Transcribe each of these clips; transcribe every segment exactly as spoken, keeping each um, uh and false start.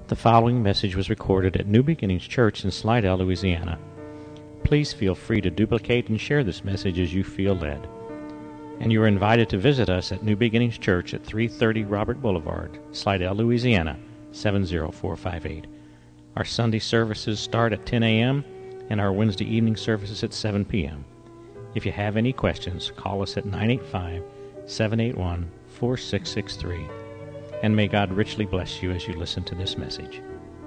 The following message was recorded at New Beginnings Church in Slidell, Louisiana. Please feel free to duplicate and share this message as you feel led. And you are invited to visit us at New Beginnings Church at three thirty Robert Boulevard, Slidell, Louisiana, seven zero four five eight. Our Sunday services start at ten a.m. and our Wednesday evening services at seven p.m. If you have any questions, call us at nine eight five, seven eight one, four six six three. And may God richly bless you as you listen to this message.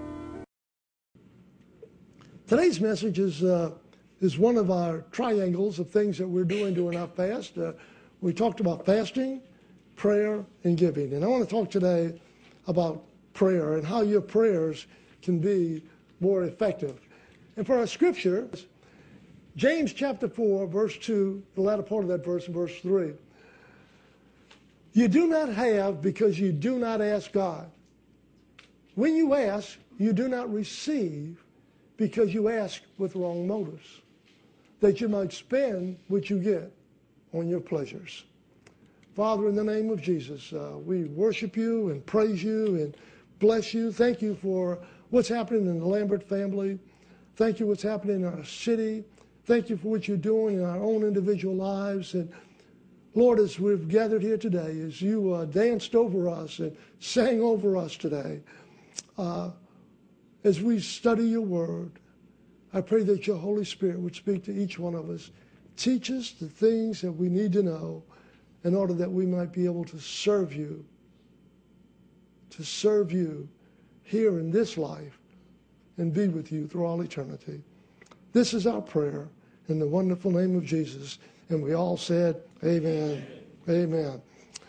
Today's message is uh, is one of our triangles of things that we're doing during our fast. Uh, we talked about fasting, prayer, and giving. And I want to talk today about prayer and how your prayers can be more effective. And for our scripture, James chapter four, verse two, the latter part of that verse, verse three. You do not have because you do not ask God. When you ask, you do not receive because you ask with wrong motives, that you might spend what you get on your pleasures. Father, in the name of Jesus, uh, we worship you and praise you and bless you. Thank you for what's happening in the Lambert family. Thank you for what's happening in our city. Thank you for what you're doing in our own individual lives. And Lord, as we've gathered here today, as you uh, danced over us and sang over us today, uh, as we study your word, I pray that your Holy Spirit would speak to each one of us. Teach us the things that we need to know in order that we might be able to serve you, to serve you here in this life and be with you through all eternity. This is our prayer in the wonderful name of Jesus. And we all said, amen, amen.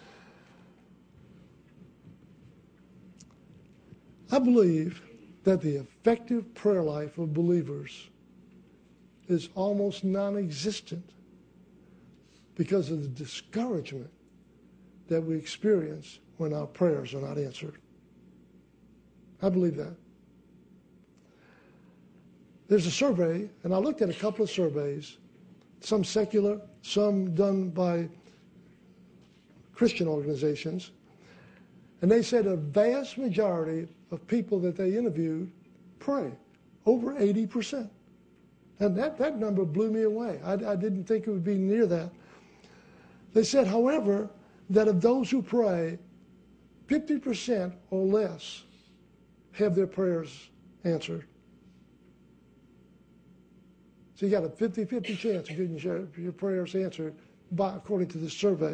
I believe that the effective prayer life of believers is almost non-existent because of the discouragement that we experience when our prayers are not answered. I believe that. There's a survey, and I looked at a couple of surveys, some secular, some done by Christian organizations, and they said a vast majority of people that they interviewed pray, over eighty percent. And that, that number blew me away. I, I didn't think it would be near that. They said, however, that of those who pray, fifty percent or less have their prayers answered. So you got a fifty-fifty chance of getting your, your prayers answered by, according to this survey.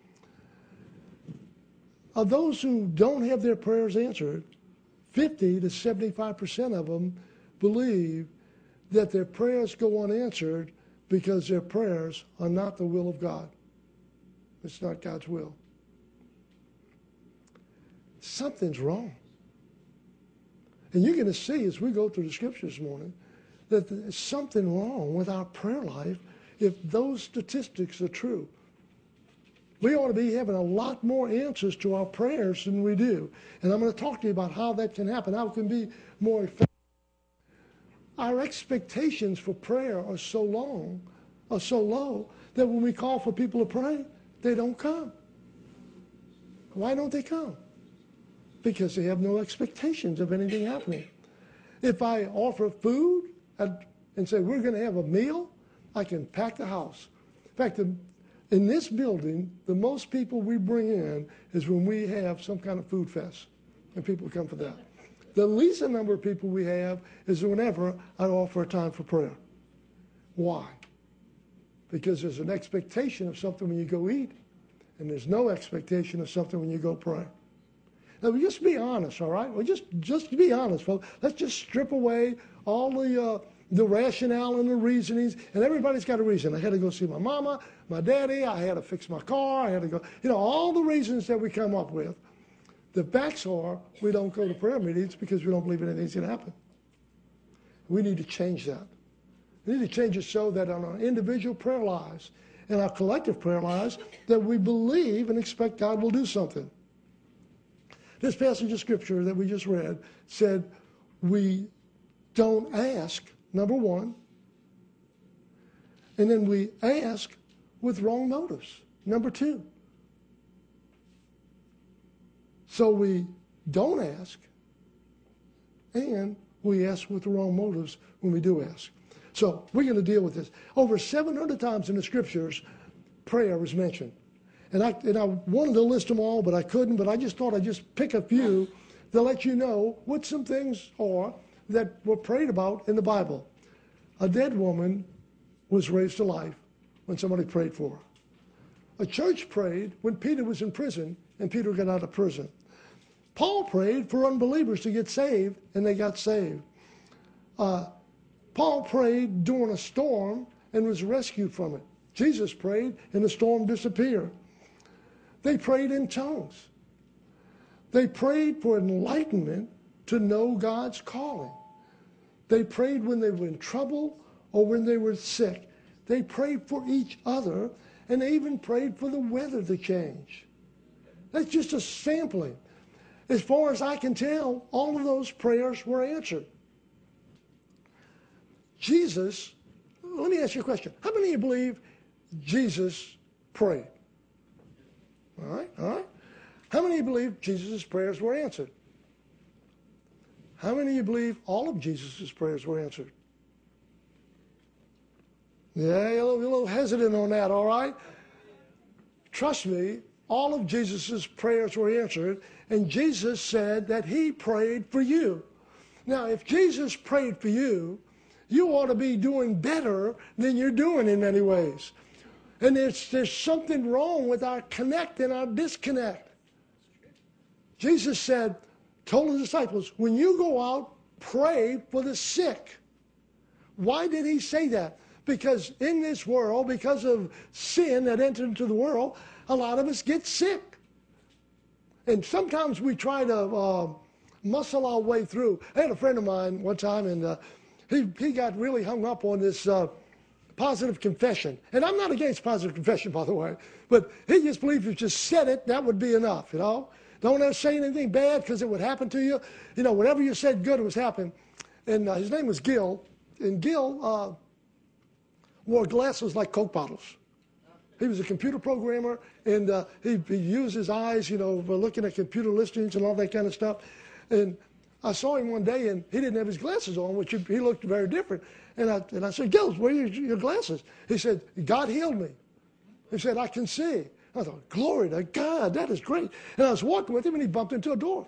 Of those who don't have their prayers answered, fifty to seventy-five percent of them believe that their prayers go unanswered because their prayers are not the will of God. It's not God's will. Something's wrong. And you're going to see as we go through the scriptures this morning that there's something wrong with our prayer life if those statistics are true. We ought to be having a lot more answers to our prayers than we do. And I'm going to talk to you about how that can happen, how it can be more effective. Our expectations for prayer are so long, are so low, that when we call for people to pray, they don't come. Why don't they come? Because they have no expectations of anything happening. If I offer food, and say, we're going to have a meal, I can pack the house. In fact, in this building, the most people we bring in is when we have some kind of food fest, and people come for that. The least number of people we have is whenever I offer a time for prayer. Why? Because there's an expectation of something when you go eat, and there's no expectation of something when you go pray. Now, just be honest, all right? Well, just, just be honest, folks. Let's just strip away all the uh, the rationale and the reasonings. And everybody's got a reason. I had to go see my mama, my daddy. I had to fix my car. I had to go, you know, all the reasons that we come up with. The facts are we don't go to prayer meetings because we don't believe anything's going to happen. We need to change that. We need to change it so that on our individual prayer lives and our collective prayer lives that we believe and expect God will do something. This passage of scripture that we just read said we don't ask, number one, and then we ask with wrong motives, number two. So we don't ask, and we ask with the wrong motives when we do ask. So we're going to deal with this. Over seven hundred times in the Scriptures, prayer was mentioned. And I, and I wanted to list them all, but I couldn't. But I just thought I'd just pick a few to let you know what some things are that were prayed about in the Bible. A dead woman was raised to life when somebody prayed for her. A church prayed when Peter was in prison and Peter got out of prison. Paul prayed for unbelievers to get saved, and they got saved. Uh, Paul prayed during a storm and was rescued from it. Jesus prayed and the storm disappeared. They prayed in tongues. They prayed for enlightenment to know God's calling. They prayed when they were in trouble or when they were sick. They prayed for each other, and they even prayed for the weather to change. That's just a sampling. As far as I can tell, all of those prayers were answered. Jesus, let me ask you a question. How many of you believe Jesus prayed? All right, all right. How many of you believe Jesus' prayers were answered? How many of you believe all of Jesus' prayers were answered? Yeah, you're a little, you're a little hesitant on that, all right? Trust me, all of Jesus' prayers were answered, and Jesus said that he prayed for you. Now, if Jesus prayed for you, you ought to be doing better than you're doing in many ways. And there's, there's something wrong with our connect and our disconnect. Jesus said, told his disciples, when you go out, pray for the sick. Why did he say that? Because in this world, because of sin that entered into the world, a lot of us get sick. And sometimes we try to uh, muscle our way through. I had a friend of mine one time, and uh, he, he got really hung up on this uh, positive confession. And I'm not against positive confession, by the way, but he just believed if you just said it, that would be enough, you know. Don't ever say anything bad because it would happen to you. You know, whatever you said good, it was happening. And uh, his name was Gil. And Gil uh, wore glasses like Coke bottles. He was a computer programmer, and uh, he, he used his eyes, you know, for looking at computer listings and all that kind of stuff. And I saw him one day, and he didn't have his glasses on, which he looked very different. And I, and I said, Gil, where are your, your glasses? He said, God healed me. He said, I can see. I thought, glory to God, that is great. And I was walking with him, and he bumped into a door.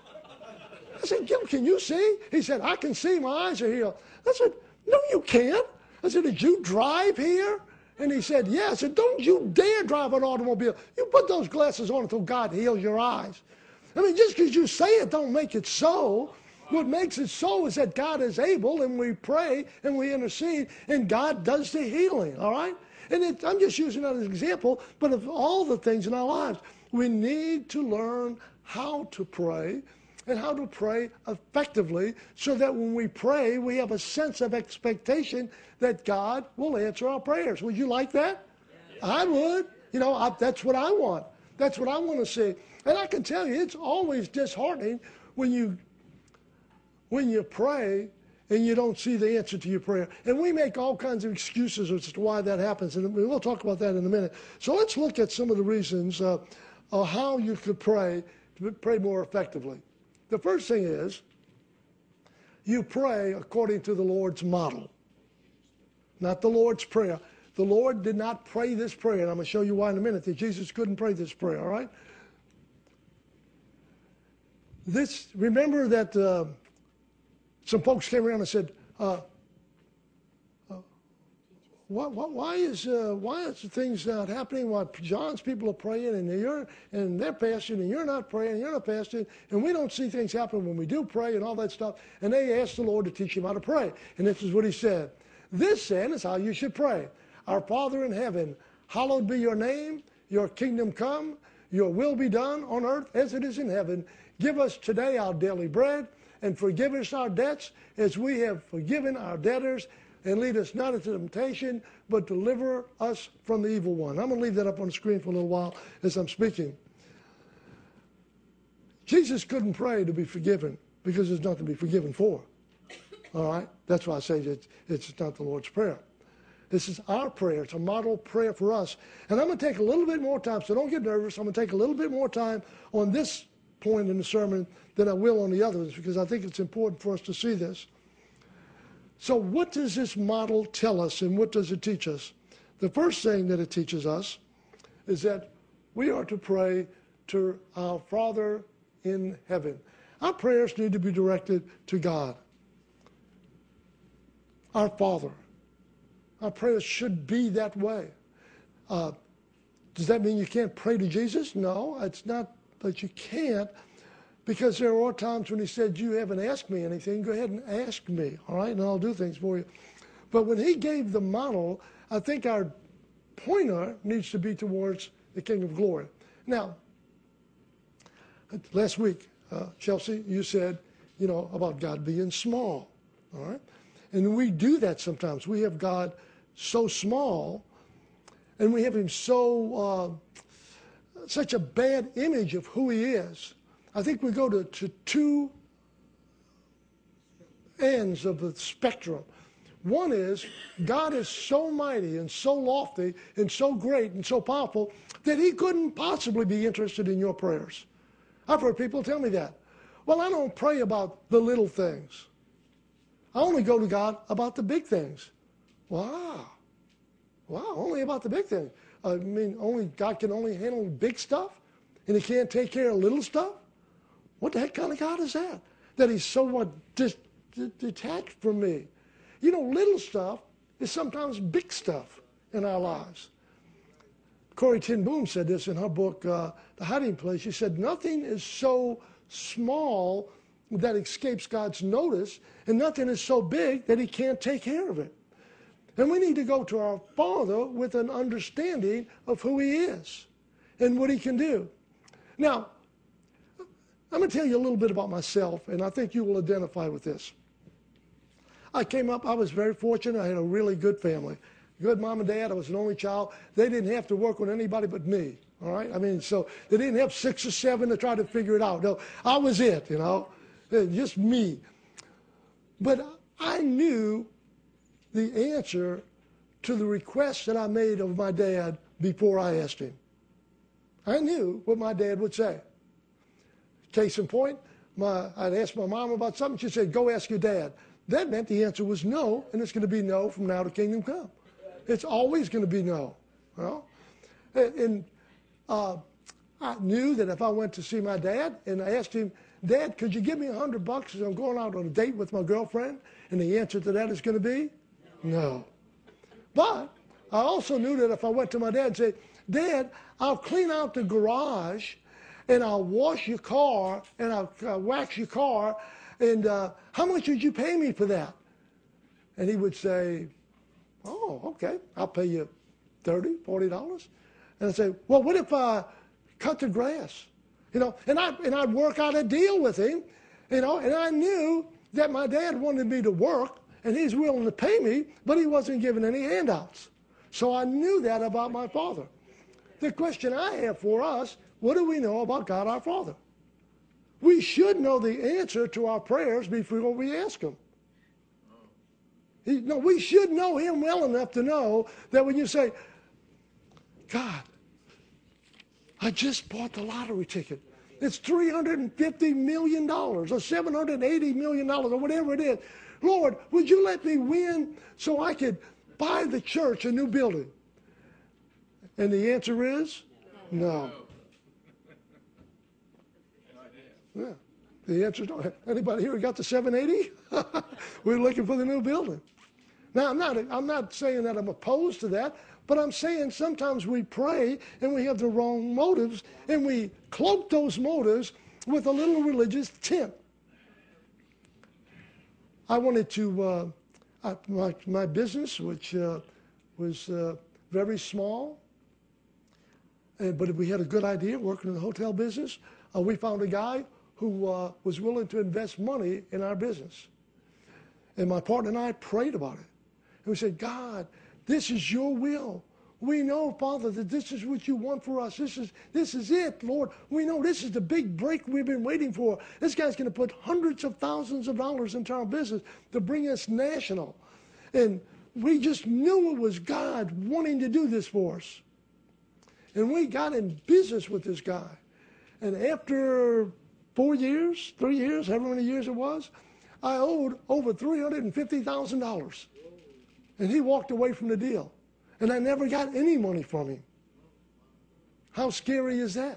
I said, Gil, can you see? He said, I can see. My eyes are healed. I said, no, you can't. I said, did you drive here? And he said, yeah. I said, don't you dare drive an automobile. You put those glasses on until God heals your eyes. I mean, just because you say it don't make it so. What makes it so is that God is able, and we pray, and we intercede, and God does the healing, all right? And it, I'm just using that as an example, but of all the things in our lives, we need to learn how to pray and how to pray effectively so that when we pray, we have a sense of expectation that God will answer our prayers. Would you like that? Yeah. I would. You know, I, that's what I want. That's what I want to see. And I can tell you, it's always disheartening when you when you pray and you don't see the answer to your prayer. And we make all kinds of excuses as to why that happens, and we'll talk about that in a minute. So let's look at some of the reasons uh, of how you could pray to pray more effectively. The first thing is you pray according to the Lord's model, not the Lord's prayer. The Lord did not pray this prayer, and I'm going to show you why in a minute, that Jesus couldn't pray this prayer, all right? This, remember that uh, some folks came around and said, uh, uh, why, why, why is uh, why is things not happening while John's people are praying and you're and they're fasting and you're not praying and you're not fasting and we don't see things happen when we do pray and all that stuff? And they asked the Lord to teach him how to pray. And this is what he said. This then is how you should pray. Our Father in heaven, hallowed be your name, your kingdom come, your will be done on earth as it is in heaven. Give us today our daily bread, and forgive us our debts as we have forgiven our debtors, and lead us not into temptation, but deliver us from the evil one. I'm going to leave that up on the screen for a little while as I'm speaking. Jesus couldn't pray to be forgiven because there's nothing to be forgiven for. All right? That's why I say that it's not the Lord's Prayer. This is our prayer. It's a model prayer for us. And I'm going to take a little bit more time, so don't get nervous. I'm going to take a little bit more time on this point in the sermon than I will on the others, because I think it's important for us to see this. So what does this model tell us, and what does it teach us? The first thing that it teaches us is that we are to pray to our Father in heaven. Our prayers need to be directed to God, our Father. Our prayers should be that way. Uh, does that mean you can't pray to Jesus? No, it's not that you can't, because there are times when he said, you haven't asked me anything, go ahead and ask me, all right, and I'll do things for you. But when he gave the model, I think our pointer needs to be towards the King of Glory. Now, last week, uh, Chelsea, you said, you know, about God being small, all right? And we do that sometimes. We have God so small, and we have him so, uh, such a bad image of who he is. I think we go to, to two ends of the spectrum. One is, God is so mighty and so lofty and so great and so powerful that he couldn't possibly be interested in your prayers. I've heard people tell me that. Well, I don't pray about the little things. I only go to God about the big things. Wow. Wow, only about the big things. I mean, only God can only handle big stuff, and he can't take care of little stuff? What the heck kind of God is that? That he's somewhat dis- d- detached from me. You know, little stuff is sometimes big stuff in our lives. Corrie ten Boom said this in her book, uh, The Hiding Place. She said, nothing is so small that escapes God's notice, and nothing is so big that he can't take care of it. And we need to go to our Father with an understanding of who he is and what he can do. Now, I'm going to tell you a little bit about myself, and I think you will identify with this. I came up, I was very fortunate. I had a really good family. Good mom and dad. I was an only child. They didn't have to work with anybody but me, all right? I mean, so they didn't have six or seven to try to figure it out. No, I was it, you know, just me. But I knew the answer to the request that I made of my dad before I asked him. I knew what my dad would say. Case in point, my, I'd ask my mom about something. She said, go ask your dad. That meant the answer was no, and it's going to be no from now to kingdom come. It's always going to be no. You know? And, and uh, I knew that if I went to see my dad and I asked him, Dad, could you give me a hundred bucks as I'm going out on a date with my girlfriend? And the answer to that is going to be no. But I also knew that if I went to my dad and said, Dad, I'll clean out the garage and I'll wash your car and I'll uh, wax your car, and uh, how much would you pay me for that? And he would say, oh, okay, I'll pay you thirty dollars, forty dollars. And I'd say, well, what if I cut the grass? You know, and, I, and I'd work out a deal with him, you know, and I knew that my dad wanted me to work, and he's willing to pay me, but he wasn't giving any handouts. So I knew that about my father. The question I have for us, what do we know about God our Father? We should know the answer to our prayers before we ask him. He, no, we should know him well enough to know that when you say, God, I just bought the lottery ticket. It's three hundred fifty million dollars or seven hundred eighty million dollars or whatever it is. Lord, would you let me win so I could buy the church a new building? And the answer is no. Yeah. The answer is no. Anybody here got the seven eighty? We're looking for the new building. Now, I'm not, I'm not saying that I'm opposed to that, but I'm saying sometimes we pray and we have the wrong motives, and we cloak those motives with a little religious tint. I wanted to, uh, I, my, my business, which uh, was uh, very small, uh, but we had a good idea working in the hotel business. Uh, we found a guy who uh, was willing to invest money in our business. And my partner and I prayed about it. And we said, God, this is your will. We know, Father, that this is what you want for us. This is, this is it, Lord. We know this is the big break we've been waiting for. This guy's going to put hundreds of thousands of dollars into our business to bring us national. And we just knew it was God wanting to do this for us. And we got in business with this guy. And after four years, three years, however many years it was, I owed over three hundred fifty thousand dollars. And he walked away from the deal. And I never got any money from him. How scary is that?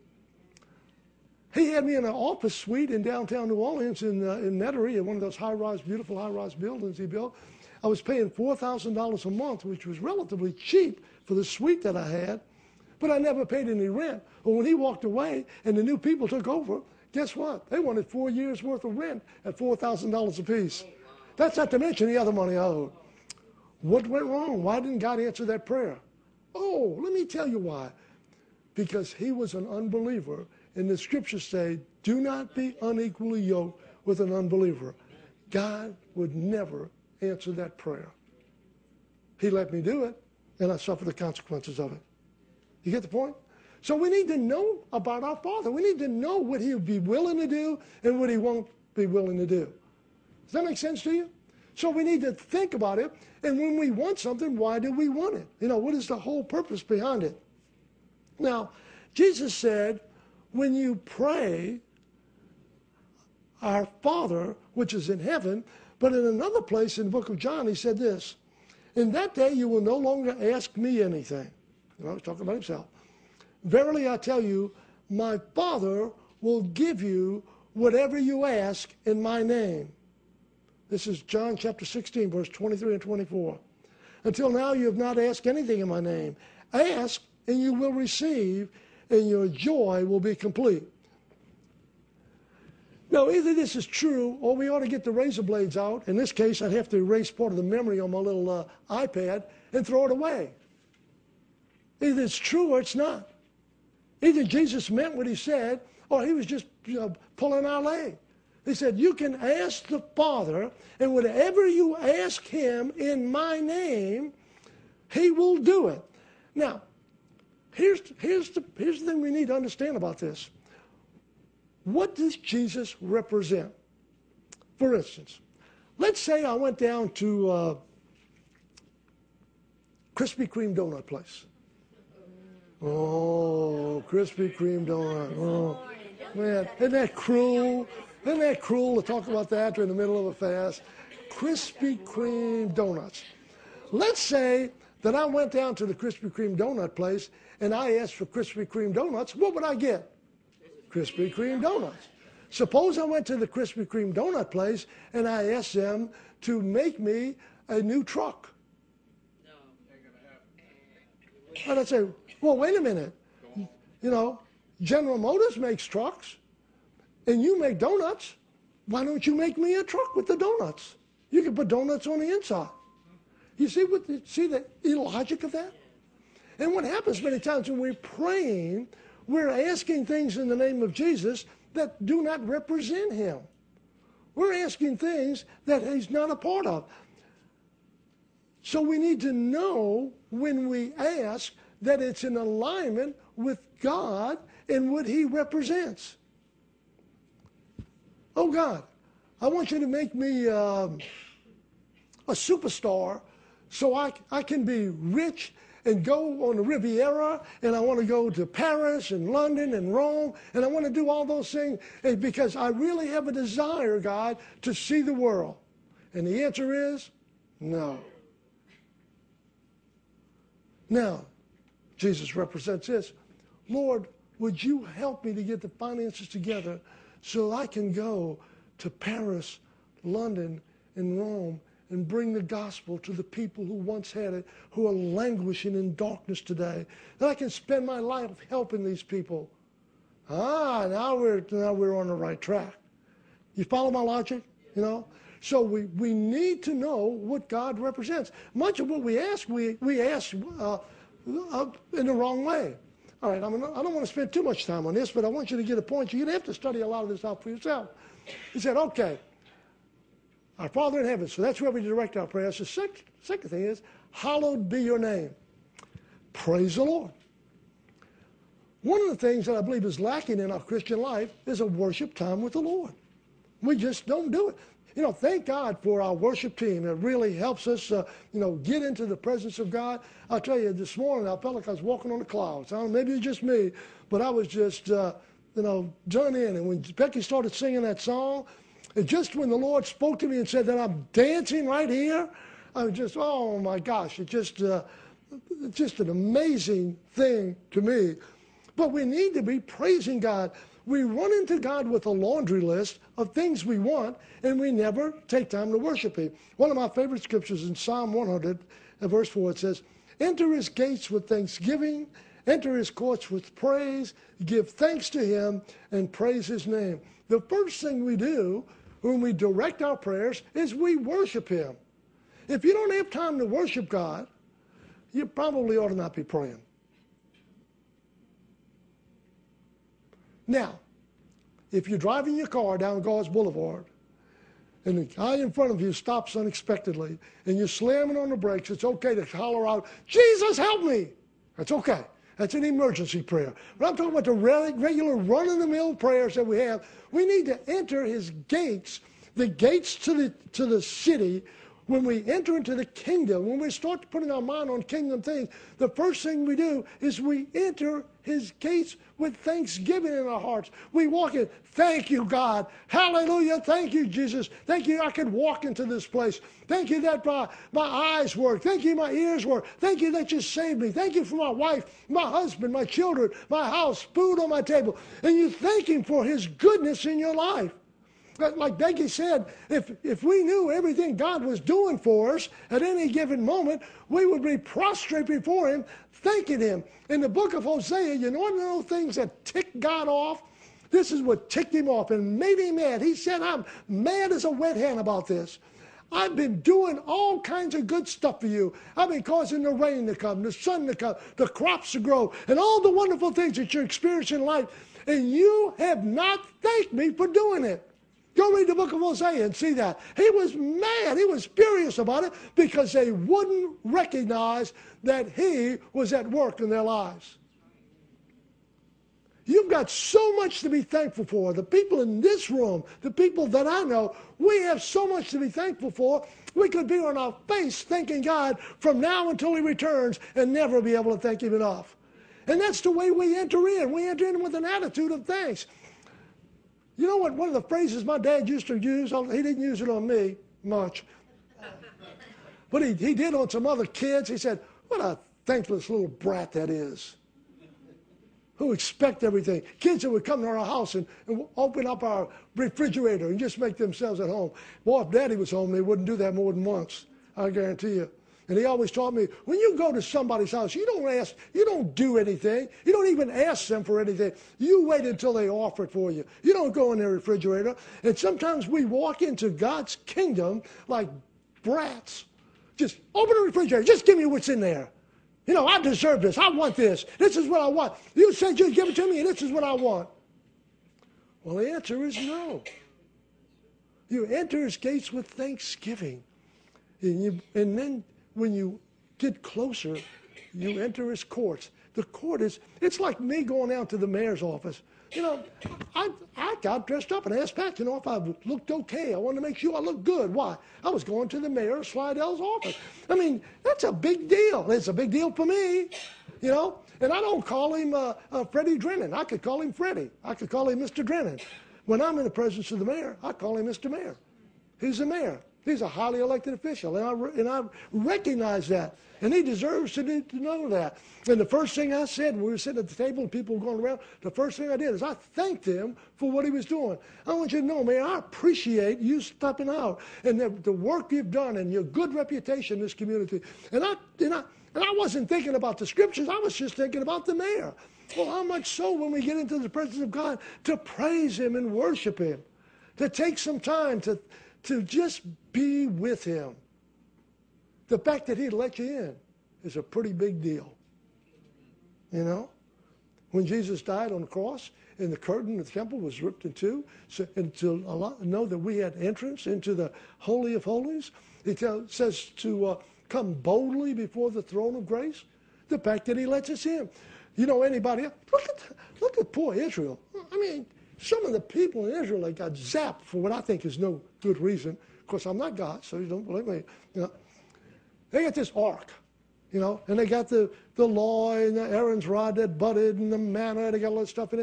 He had me in an office suite in downtown New Orleans in, uh, in Metairie, in one of those high-rise, beautiful high-rise buildings he built. I was paying four thousand dollars a month, which was relatively cheap for the suite that I had, but I never paid any rent. But when he walked away and the new people took over, guess what? They wanted four years' worth of rent at four thousand dollars apiece. That's not to mention the other money I owed. What went wrong? Why didn't God answer that prayer? Oh, let me tell you why. Because he was an unbeliever. And the scriptures say, do not be unequally yoked with an unbeliever. God would never answer that prayer. He let me do it, and I suffer the consequences of it. You get the point? So we need to know about our Father. We need to know what he would be willing to do and what he won't be willing to do. Does that make sense to you? So we need to think about it. And when we want something, why do we want it? You know, what is the whole purpose behind it? Now, Jesus said, when you pray, our Father, which is in heaven, but in another place in the book of John, he said this, in that day you will no longer ask me anything. You know, he's talking about himself. Verily I tell you, my Father will give you whatever you ask in my name. This is John chapter sixteen, verse twenty-three and twenty-four. Until now you have not asked anything in my name. Ask, and you will receive, and your joy will be complete. Now, either this is true, or we ought to get the razor blades out. In this case, I'd have to erase part of the memory on my little uh, iPad and throw it away. Either it's true or it's not. Either Jesus meant what he said, or he was just you know, pulling our leg. He said, you can ask the Father, and whatever you ask him in my name, he will do it. Now, here's, here's, the, here's the thing we need to understand about this. What does Jesus represent? For instance, let's say I went down to uh, Krispy Kreme donut place. Oh, Krispy Kreme donut. Oh, man, isn't that cruel? Isn't that cruel to talk about that in the middle of a fast? Krispy Kreme donuts. Let's say that I went down to the Krispy Kreme donut place and I asked for Krispy Kreme donuts. What would I get? Krispy Kreme donuts. Suppose I went to the Krispy Kreme donut place and I asked them to make me a new truck. No, ain't gonna happen. And I'd say, well, wait a minute. You know, General Motors makes trucks and you make donuts. Why don't you make me a truck with the donuts? You can put donuts on the inside. You see what? See the illogic of that? And what happens many times when we're praying, we're asking things in the name of Jesus that do not represent him. We're asking things that he's not a part of. So we need to know when we ask that it's in alignment with God and what he represents. Oh God, I want you to make me um, a superstar so I, I can be rich and go on the Riviera, and I want to go to Paris and London and Rome, and I want to do all those things because I really have a desire, God, to see the world. And the answer is no. Now, Jesus represents this. Lord, would you help me to get the finances together so I can go to Paris, London, and Rome and bring the gospel to the people who once had it, who are languishing in darkness today. That I can spend my life helping these people. Ah, now we're, now we're on the right track. You follow my logic? You know? So we, we need to know what God represents. Much of what we ask, we, we ask uh, uh, in the wrong way. All right, I'm gonna, I don't want to spend too much time on this, but I want you to get a point. You're going to have to study a lot of this out for yourself. He said, okay, our Father in heaven. So that's where we direct our prayers. The second, second thing is, hallowed be your name. Praise the Lord. One of the things that I believe is lacking in our Christian life is a worship time with the Lord. We just don't do it. You know, thank God for our worship team. It really helps us, uh, you know, get into the presence of God. I'll tell you, this morning I felt like I was walking on the clouds. I don't know, maybe it's just me, but I was just uh, you know, done in. And when Becky started singing that song, and just when the Lord spoke to me and said that I'm dancing right here, I was just, oh my gosh, it just, uh, just an amazing thing to me. But we need to be praising God. We run into God with a laundry list of things we want, and we never take time to worship Him. One of my favorite scriptures in Psalm one hundred, verse four, it says, enter His gates with thanksgiving, enter His courts with praise, give thanks to Him, and praise His name. The first thing we do when we direct our prayers is we worship Him. If you don't have time to worship God, you probably ought to not be praying. Now, if you're driving your car down Gauze Boulevard and the guy in front of you stops unexpectedly and you're slamming on the brakes, it's okay to holler out, Jesus, help me. That's okay. That's an emergency prayer. But I'm talking about the regular run-of-the-mill prayers that we have. We need to enter His gates, the gates to the, to the city. When we enter into the kingdom, when we start putting our mind on kingdom things, the first thing we do is we enter His gates with thanksgiving in our hearts. We walk in, thank you, God. Hallelujah. Thank you, Jesus. Thank you I can walk into this place. Thank you that my, my eyes work. Thank you my ears work. Thank you that you saved me. Thank you for my wife, my husband, my children, my house, food on my table. And you thank Him for His goodness in your life. Like Becky said, if, if we knew everything God was doing for us at any given moment, we would be prostrate before Him, thanking Him. In the book of Hosea, you want to know things that tick God off? This is what ticked Him off and made Him mad. He said, I'm mad as a wet hen about this. I've been doing all kinds of good stuff for you. I've been causing the rain to come, the sun to come, the crops to grow, and all the wonderful things that you're experiencing in life. And you have not thanked me for doing it. Go read the book of Hosea and see that. He was mad. He was furious about it because they wouldn't recognize that He was at work in their lives. You've got so much to be thankful for. The people in this room, the people that I know, we have so much to be thankful for. We could be on our face thanking God from now until He returns and never be able to thank Him enough. And that's the way we enter in. We enter in with an attitude of thanks. You know what? One of the phrases my dad used to use, he didn't use it on me much, but he, he did on some other kids. He said, what a thankless little brat that is, who expect everything. Kids that would come to our house and, and open up our refrigerator and just make themselves at home. Boy, if Daddy was home, they wouldn't do that more than once, I guarantee you. And he always taught me, when you go to somebody's house, you don't ask, you don't do anything. You don't even ask them for anything. You wait until they offer it for you. You don't go in their refrigerator. And sometimes we walk into God's kingdom like brats. Just open the refrigerator. Just give me what's in there. You know, I deserve this. I want this. This is what I want. You said you'd give it to me, and this is what I want. Well, the answer is no. You enter His gates with thanksgiving. And, you, and then when you get closer, you enter His courts. The court is, it's like me going out to the mayor's office. You know, I, I got dressed up and asked Pat, you know, if I looked okay. I wanted to make sure I looked good. Why? I was going to the mayor of Slidell's office. I mean, that's a big deal. It's a big deal for me, you know. And I don't call him uh, uh, Freddie Drennan. I could call him Freddie. I could call him Mister Drennan. When I'm in the presence of the mayor, I call him Mister Mayor. He's the mayor. He's a highly elected official, and I, and I recognize that. And he deserves to, do, to know that. And the first thing I said when we were sitting at the table and people were going around, the first thing I did is I thanked him for what he was doing. I want you to know, man, I appreciate you stepping out and the, the work you've done and your good reputation in this community. And I, and, I, and I wasn't thinking about the scriptures. I was just thinking about the mayor. Well, how much so when we get into the presence of God to praise Him and worship Him, to take some time to to just be with Him. The fact that He'd let you in is a pretty big deal. You know? When Jesus died on the cross and the curtain of the temple was ripped in two, so, and to allow, know that we had entrance into the Holy of Holies, He tell, says to uh, come boldly before the throne of grace. The fact that He lets us in. You know, anybody else? Look at, look at poor Israel. I mean, some of the people in Israel, they got zapped for what I think is no good reason. Of course, I'm not God, so you don't believe me. You know, they got this ark, you know, and they got the, the law and the Aaron's rod that budded and the manna. They got all that stuff in it.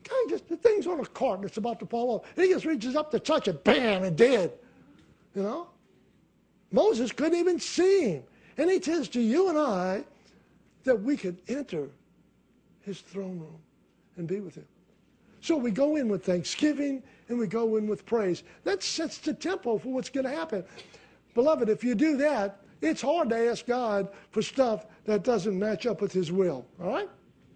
Guy just, the thing's on a cart and it's about to fall off. He just reaches up to touch it, bam, and dead. You know? Moses couldn't even see him. And he says to you and I that we could enter his throne room and be with him. So we go in with thanksgiving and we go in with praise. That sets the tempo for what's going to happen. Beloved, if you do that, it's hard to ask God for stuff that doesn't match up with his will. All right?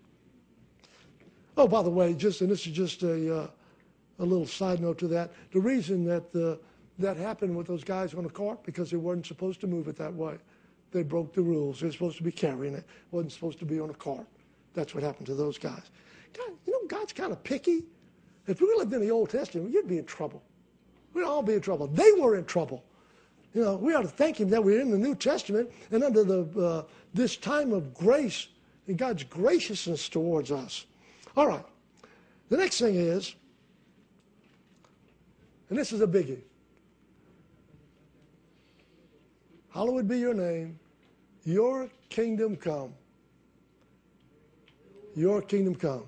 Oh, by the way, just and this is just a uh, a little side note to that. The reason that uh, that happened with those guys on the cart, because they weren't supposed to move it that way. They broke the rules. They're supposed to be carrying it. Wasn't supposed to be on a cart. That's what happened to those guys. God, you know, God's kind of picky. If we lived in the Old Testament, you'd be in trouble. We'd all be in trouble. They were in trouble. You know, we ought to thank him that we're in the New Testament and under the uh, this time of grace and God's graciousness towards us. All right. The next thing is, and this is a biggie. Hallowed be your name. Your kingdom come. Your kingdom come.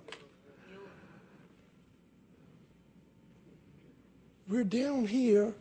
We're down here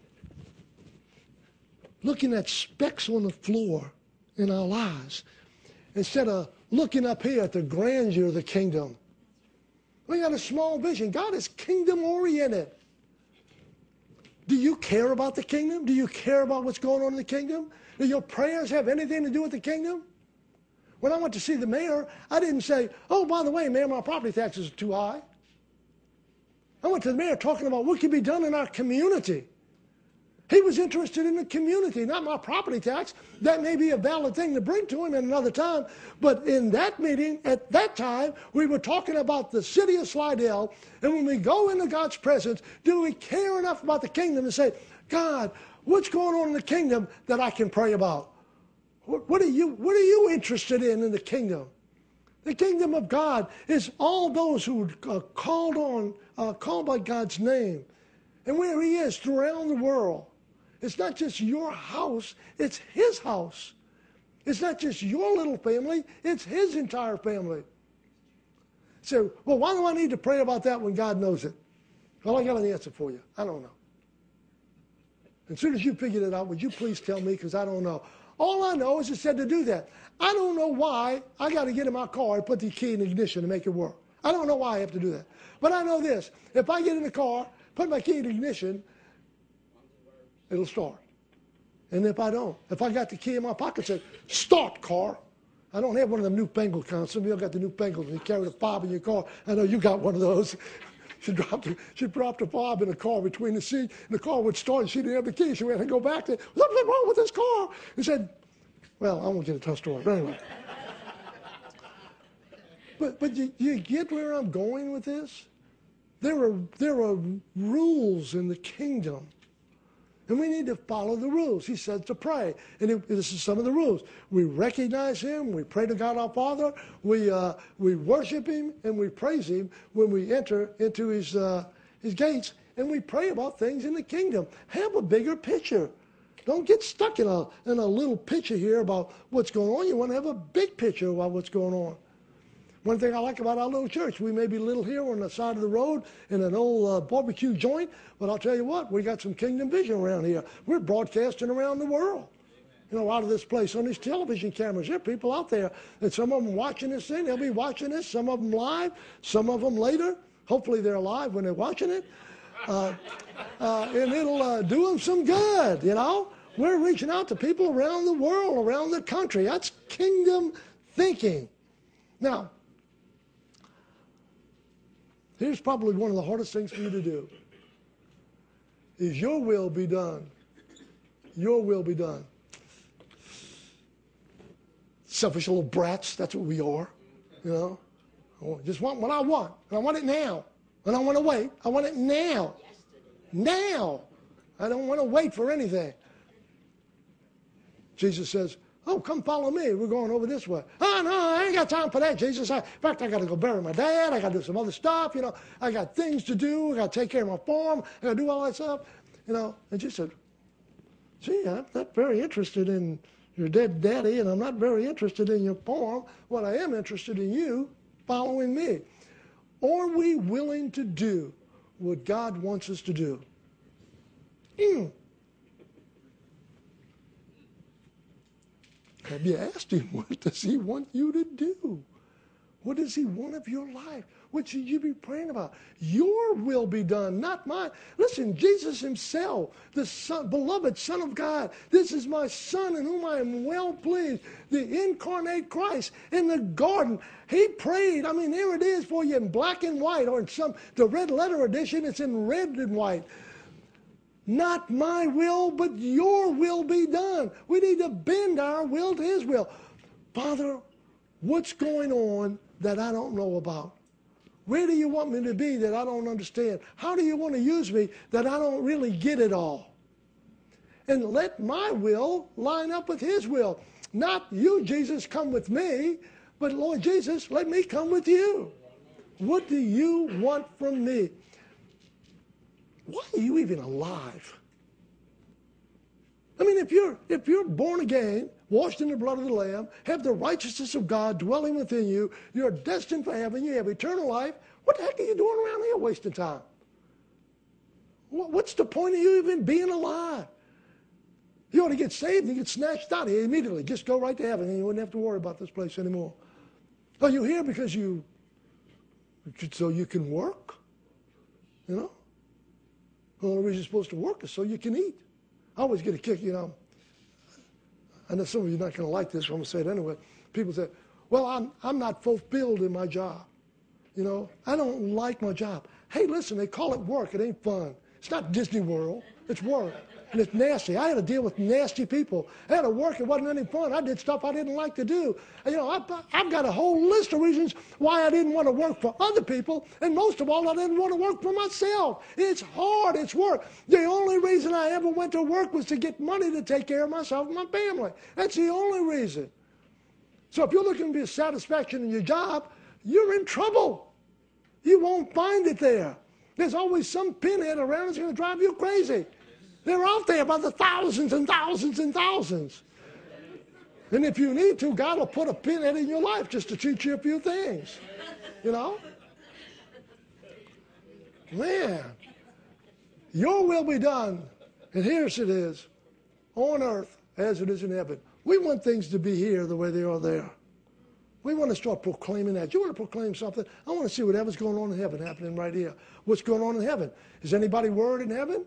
looking at specks on the floor in our lives instead of looking up here at the grandeur of the kingdom. We got a small vision. God is kingdom oriented. Do you care about the kingdom? Do you care about what's going on in the kingdom? Do your prayers have anything to do with the kingdom? When I went to see the mayor, I didn't say, oh, by the way, mayor, my property taxes are too high. I went to the mayor talking about what can be done in our community. He was interested in the community, not my property tax. That may be a valid thing to bring to him at another time. But in that meeting, at that time, we were talking about the city of Slidell. And when we go into God's presence, do we care enough about the kingdom to say, God, what's going on in the kingdom that I can pray about? What, what, are, you, what are you interested in in the kingdom? The kingdom of God is all those who are called on, uh, called by God's name. And where he is throughout the world. It's not just your house, it's his house. It's not just your little family, it's his entire family. So, well, why do I need to pray about that when God knows it? Well, I got an answer for you. I don't know. As soon as you figured it out, would you please tell me, because I don't know. All I know is it said to do that. I don't know why I got to get in my car and put the key in the ignition to make it work. I don't know why I have to do that. But I know this. If I get in the car, put my key in the ignition, it'll start. And if I don't, if I got the key in my pocket and say, start car, I don't have one of them newfangled kinds. Some of you got the newfangled and you carry the fob in your car. I know you got one of those. She dropped, the, she dropped the fob in the car between the seat, and the car would start, and she didn't have the key. She went and go back to, what's wrong with this car? He said, well, I won't get a tough story, but anyway. But, but you, you get where I'm going with this? There are, there are rules in the kingdom. And we need to follow the rules. He said to pray. And it, this is some of the rules. We recognize him. We pray to God our Father. We, uh, we worship him and we praise him when we enter into his, uh, his gates. And we pray about things in the kingdom. Have a bigger picture. Don't get stuck in a, in a little picture here about what's going on. You want to have a big picture about what's going on. One thing I like about our little church, we may be little here on the side of the road in an old uh, barbecue joint, but I'll tell you what, we got some kingdom vision around here. We're broadcasting around the world. You know, out of this place on these television cameras. There are people out there, and some of them watching this thing. They'll be watching this, some of them live, some of them later. Hopefully they're alive when they're watching it. Uh, uh, and it'll uh, do them some good, you know. We're reaching out to people around the world, around the country. That's kingdom thinking. Now, here's probably one of the hardest things for you to do. Is your will be done. Your will be done. Selfish little brats, that's what we are. You know? I just want what I want. And I want it now. I don't want to wait. I want it now. Now. I don't want to wait for anything. Jesus says, oh, come follow me. We're going over this way. Oh, no, I ain't got time for that, Jesus. I, in fact, I got to go bury my dad. I got to do some other stuff. You know, I got things to do. I got to take care of my farm. I got to do all that stuff. You know, and Jesus said, gee, I'm not very interested in your dead daddy, and I'm not very interested in your farm. What I am interested in you following me. Are we willing to do what God wants us to do? Mm. Have you asked him, what does he want you to do? What does he want of your life? What should you be praying about? Your will be done, not mine. Listen, Jesus himself, the son, beloved Son of God, this is my Son in whom I am well pleased, the incarnate Christ in the garden. He prayed. I mean, here it is for you in black and white, or in some, the red letter edition, it's in red and white. Not my will, but your will be done. We need to bend our will to his will. Father, what's going on that I don't know about? Where do you want me to be that I don't understand? How do you want to use me that I don't really get it all? And let my will line up with his will. Not you, Jesus, come with me, but Lord Jesus, let me come with you. What do you want from me? Why are you even alive? I mean, if you're if you're born again, washed in the blood of the Lamb, have the righteousness of God dwelling within you, you're destined for heaven, you have eternal life, what the heck are you doing around here wasting time? What's the point of you even being alive? You ought to get saved and get snatched out of here immediately. Just go right to heaven and you wouldn't have to worry about this place anymore. Are you here because you, so you can work? You know? The only reason you're supposed to work is so you can eat. I always get a kick, you know. I know some of you are not going to like this, but I'm going to say it anyway. People say, well, I'm, I'm not fulfilled in my job. You know, I don't like my job. Hey, listen, they call it work. It ain't fun. It's not Disney World. It's work. And it's nasty. I had to deal with nasty people. I had to work. It wasn't any fun. I did stuff I didn't like to do. And, you know, I, I've got a whole list of reasons why I didn't want to work for other people. And most of all, I didn't want to work for myself. It's hard. It's work. The only reason I ever went to work was to get money to take care of myself and my family. That's the only reason. So if you're looking for satisfaction in your job, you're in trouble. You won't find it there. There's always some pinhead around that's going to drive you crazy. They're out there by the thousands and thousands and thousands. And if you need to, God will put a pinhead in your life just to teach you a few things. You know? Man, your will be done. And here's it is, on earth as it is in heaven. We want things to be here the way they are there. We want to start proclaiming that. You want to proclaim something? I want to see whatever's going on in heaven happening right here. What's going on in heaven? Is anybody worried in heaven?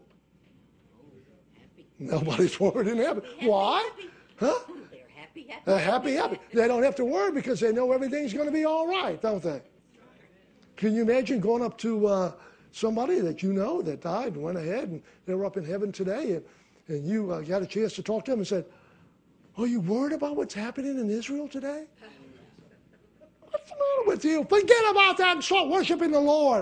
Nobody's worried in heaven. Happy, Why? Happy. Huh? They're happy, happy. They're happy, happy. They don't have to worry because they know everything's going to be all right, don't they? Can you imagine going up to uh, somebody that you know that died and went ahead and they were up in heaven today and, and you uh, got a chance to talk to them and said, are you worried about what's happening in Israel today? What's the matter with you? Forget about that and start worshiping the Lord.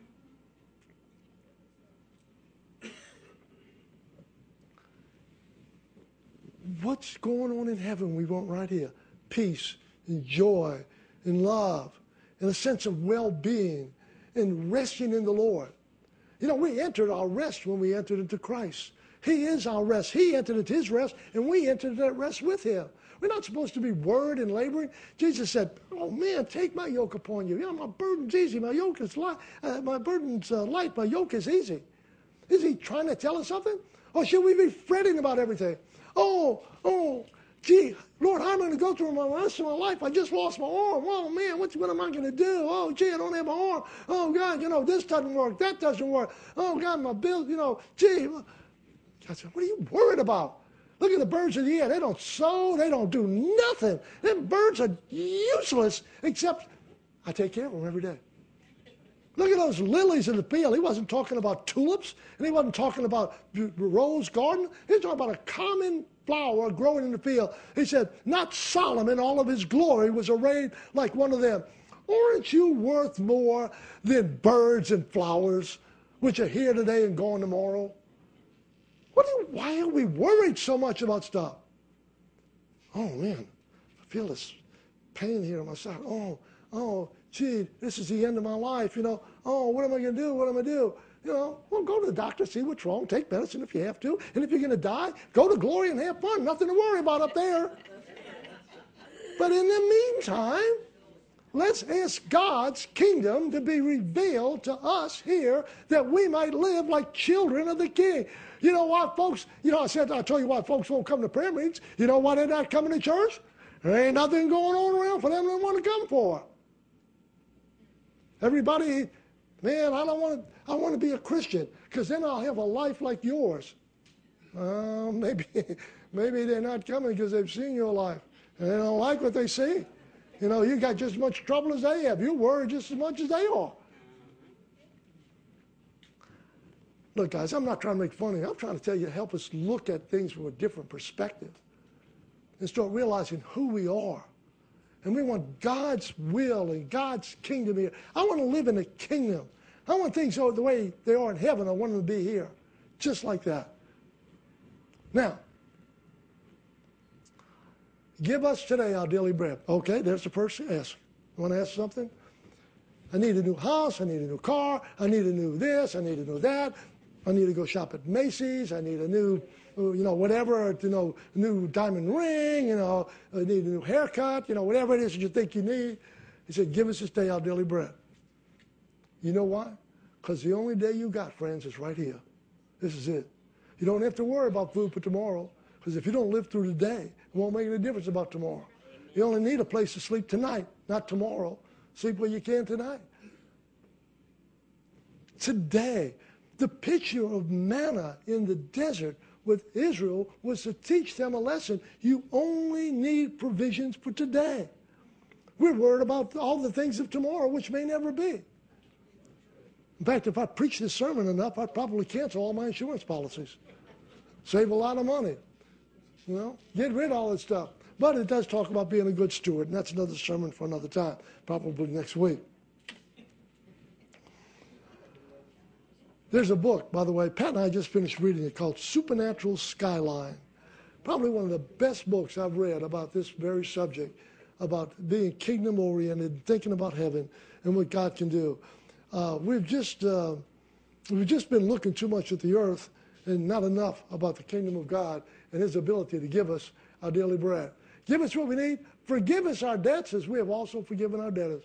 What's going on in heaven we want right here? Peace and joy and love and a sense of well-being and resting in the Lord. You know, we entered our rest when we entered into Christ. He is our rest. He entered into his rest, and we entered that rest with him. We're not supposed to be worried and laboring. Jesus said, oh, man, take my yoke upon you. You know, my burden's easy. My yoke is light. Uh, my burden's uh, light. My yoke is easy. Is he trying to tell us something? Or should we be fretting about everything? Oh, oh, gee, Lord, I'm going to go through my rest of my life. I just lost my arm. Oh, man, what, what am I going to do? Oh, gee, I don't have my arm. Oh, God, you know, this doesn't work. That doesn't work. Oh, God, my bill, you know, gee. I said, what are you worried about? Look at the birds of the air. They don't sow. They don't do nothing. Them birds are useless except I take care of them every day. Look at those lilies in the field. He wasn't talking about tulips, and he wasn't talking about rose garden. He was talking about a common flower growing in the field. He said, not Solomon, all of his glory, was arrayed like one of them. Aren't you worth more than birds and flowers, which are here today and gone tomorrow? What are, why are we worried so much about stuff? Oh, man, I feel this pain here on my side. Oh, oh, gee, this is the end of my life, you know. Oh, what am I going to do? What am I going to do? You know, well, go to the doctor, see what's wrong, take medicine if you have to. And if you're going to die, go to glory and have fun. Nothing to worry about up there. But in the meantime, let's ask God's kingdom to be revealed to us here that we might live like children of the King. You know why folks, you know, I said, I'll tell you why folks won't come to prayer meetings. You know why they're not coming to church? There ain't nothing going on around for them to want to come for. Everybody, man, I don't want to, I want to be a Christian because then I'll have a life like yours. Uh, maybe, maybe they're not coming because they've seen your life and they don't like what they see. You know, you got just as much trouble as they have. You're worried just as much as they are. Look, guys, I'm not trying to make fun of you. I'm trying to tell you to help us look at things from a different perspective and start realizing who we are. And we want God's will and God's kingdom here. I want to live in a kingdom. I want things the way they are in heaven. I want them to be here, just like that. Now, give us today our daily bread. Okay, there's the first ask. You want to ask something? I need a new house. I need a new car. I need a new this. I need a new that. I need to go shop at Macy's. I need a new, you know, whatever, you know, new diamond ring. You know, I need a new haircut. You know, whatever it is that you think you need. He said, give us this day our daily bread. You know why? Because the only day you got, friends, is right here. This is it. You don't have to worry about food for tomorrow. Because if you don't live through the day, it won't make any difference about tomorrow. You only need a place to sleep tonight, not tomorrow. Sleep where you can tonight. Today, the picture of manna in the desert with Israel was to teach them a lesson. You only need provisions for today. We're worried about all the things of tomorrow, which may never be. In fact, if I preach this sermon enough, I'd probably cancel all my insurance policies. Save a lot of money. You know, get rid of all this stuff. But it does talk about being a good steward, and that's another sermon for another time, probably next week. There's a book, by the way, Pat and I just finished reading it, called Supernatural Skyline. Probably one of the best books I've read about this very subject, about being kingdom-oriented, thinking about heaven and what God can do. Uh, we've just uh, we've just been looking too much at the earth and not enough about the kingdom of God and His ability to give us our daily bread. Give us what we need. Forgive us our debts as we have also forgiven our debtors.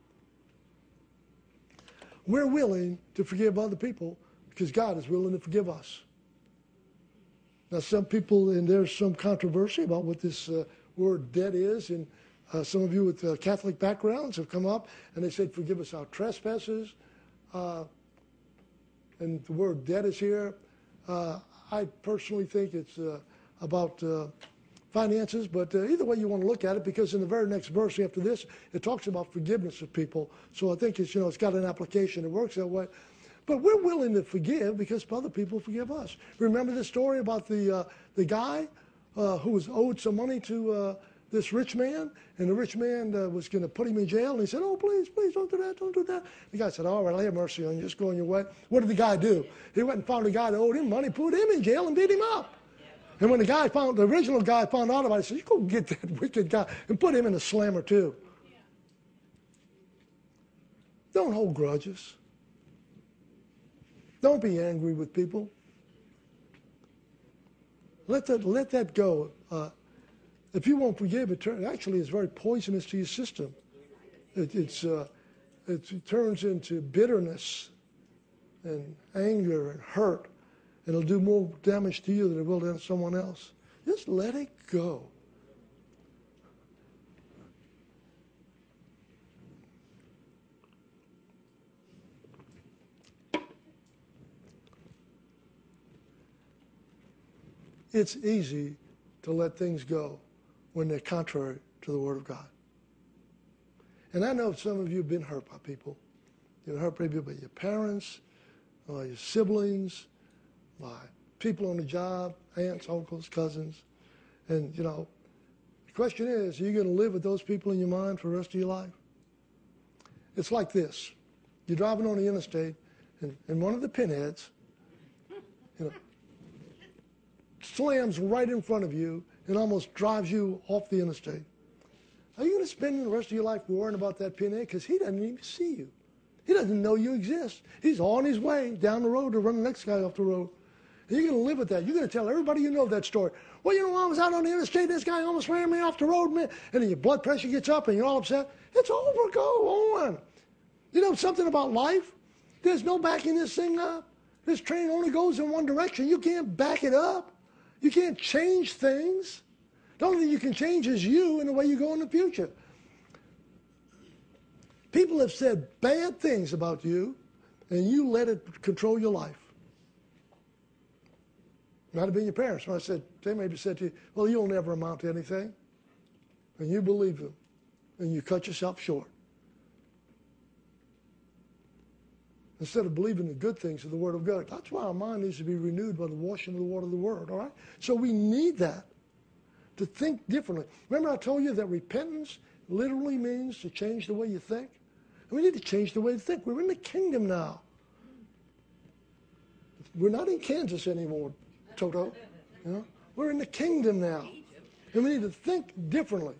We're willing to forgive other people because God is willing to forgive us. Now, some people, and there's some controversy about what this uh, word debt is, and uh, some of you with uh, Catholic backgrounds have come up and they said, forgive us our trespasses. Uh, and the word debt is here. Uh, I personally think it's uh, about uh, finances, but uh, either way you want to look at it, because in the very next verse after this, it talks about forgiveness of people. So I think it's, you know, it's got an application. It works that way. But we're willing to forgive because other people forgive us. Remember the story about the uh, the guy uh, who was owed some money to uh, this rich man, and the rich man uh, was going to put him in jail, and he said, oh, please, please, don't do that, don't do that. The guy said, all right, I'll have mercy on you, just go on your way. What did the guy do? He went and found a guy that owed him money, put him in jail, and beat him up. And when the guy found, the original guy found out about it, he said, you go get that wicked guy and put him in a slammer too. Yeah. Don't hold grudges. Don't be angry with people. Let that, let that go. Uh, if you won't forgive, it turn, actually is very poisonous to your system. It, it's, uh, it, it turns into bitterness and anger and hurt. It'll do more damage to you than it will to someone else. Just let it go. It's easy to let things go when they're contrary to the Word of God. And I know some of you have been hurt by people. You've been hurt maybe by your parents, or your siblings, by people on the job, aunts, uncles, cousins. And, you know, the question is, are you going to live with those people in your mind for the rest of your life? It's like this. You're driving on the interstate, and, and one of the pinheads, you know, slams right in front of you and almost drives you off the interstate. Are you going to spend the rest of your life worrying about that pinhead? Because he doesn't even see you. He doesn't know you exist. He's on his way down the road to run the next guy off the road. And you're going to live with that. You're going to tell everybody you know that story. Well, you know, I was out on the interstate, this guy almost ran me off the road, man. And then your blood pressure gets up and you're all upset. It's over. Go on. You know something about life? There's no backing this thing up. This train only goes in one direction. You can't back it up. You can't change things. The only thing you can change is you and the way you go in the future. People have said bad things about you, and you let it control your life. Might have been your parents. When I said, they maybe said to you, well, you'll never amount to anything. And you believe them, and you cut yourself short. Instead of believing the good things of the Word of God. That's why our mind needs to be renewed by the washing of the water of the Word, all right? So we need that, to think differently. Remember I told you that repentance literally means to change the way you think? And we need to change the way we think. We're in the kingdom now. We're not in Kansas anymore, Toto. You know? We're in the kingdom now. And we need to think differently.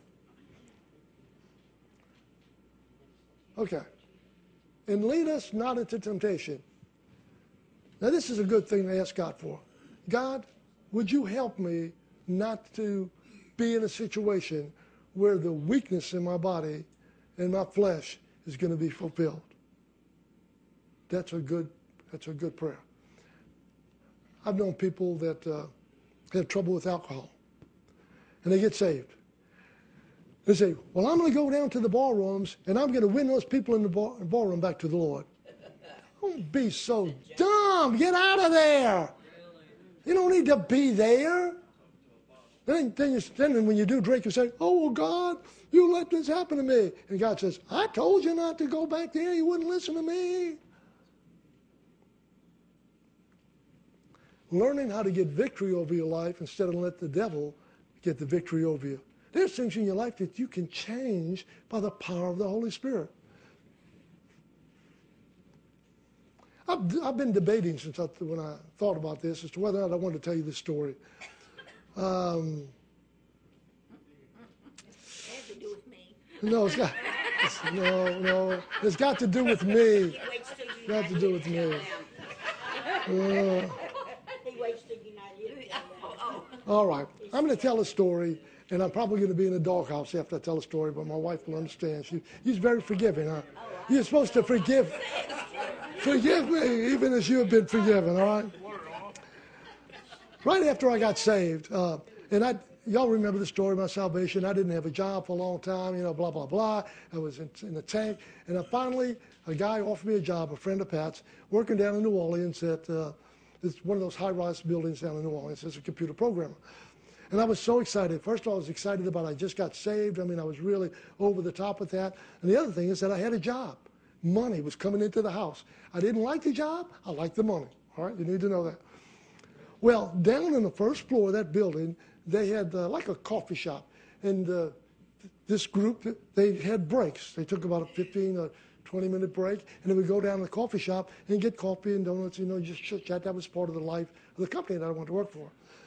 Okay. And lead us not into temptation. Now, this is a good thing to ask God for. God, would you help me not to be in a situation where the weakness in my body and my flesh is going to be fulfilled? That's a good, that's a good prayer. I've known people that uh, have trouble with alcohol, and they get saved. They say, well, I'm going to go down to the ballrooms, and I'm going to win those people in the bar, ballroom back to the Lord. Don't be so dumb. Get out of there. You don't need to be there. Then, then, you, then when you do drink, you say, oh, well, God, you let this happen to me. And God says, I told you not to go back there. You wouldn't listen to me. Learning how to get victory over your life instead of let the devil get the victory over you. There's things in your life that you can change by the power of the Holy Spirit. I've, I've been debating since I, when I thought about this as to whether or not I wanted to tell you this story. Um, it has to do with me. No, it's got it's, no, no. It's got to do with me. It's got to do with me. Uh, He waits till you're not here. all right, I'm going to tell a story. And I'm probably going to be in a doghouse after I tell a story, but my wife will understand. She, she's very forgiving, huh? You're supposed to forgive. Forgive me, even as you have been forgiven, all right? Right after I got saved, uh, and I, y'all remember the story of my salvation. I didn't have a job for a long time, you know, blah, blah, blah. I was in, in the tank. And I finally, a guy offered me a job, a friend of Pat's, working down in New Orleans at uh, it's one of those high-rise buildings down in New Orleans as a computer programmer. And I was so excited. First of all, I was excited about I just got saved. I mean, I was really over the top with that. And the other thing is that I had a job. Money was coming into the house. I didn't like the job. I liked the money. All right? You need to know that. Well, down in the first floor of that building, they had uh, like a coffee shop. And uh, this group, they had breaks. They took about a fifteen or twenty minute break. And they would go down to the coffee shop and get coffee and donuts, you know, just chit chat. That was part of the life of the company that I wanted to work for.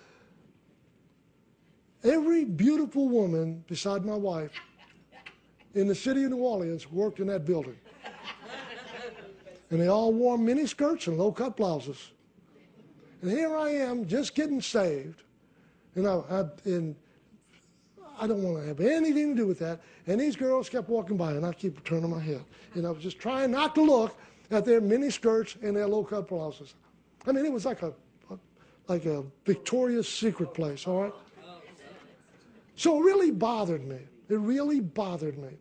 Every beautiful woman beside my wife in the city of New Orleans worked in that building. And they all wore mini skirts and low-cut blouses. And here I am just getting saved. And I, I, and I don't want to have anything to do with that. And these girls kept walking by, and I keep turning my head. And I was just trying not to look at their mini skirts and their low-cut blouses. I mean, it was like a, a like a Victoria's Secret place, all right? So it really bothered me. It really bothered me.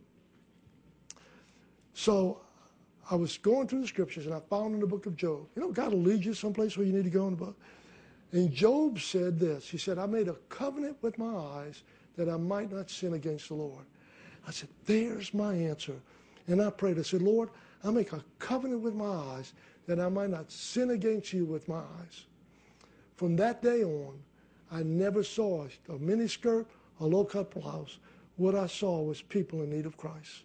So I was going through the scriptures, and I found in the book of Job. You know, God will lead you someplace where you need to go in the book. And Job said this. He said, I made a covenant with my eyes that I might not sin against the Lord. I said, there's my answer. And I prayed. I said, Lord, I make a covenant with my eyes that I might not sin against you with my eyes. From that day on, I never saw a miniskirt, a low-cut blouse. What I saw was people in need of Christ.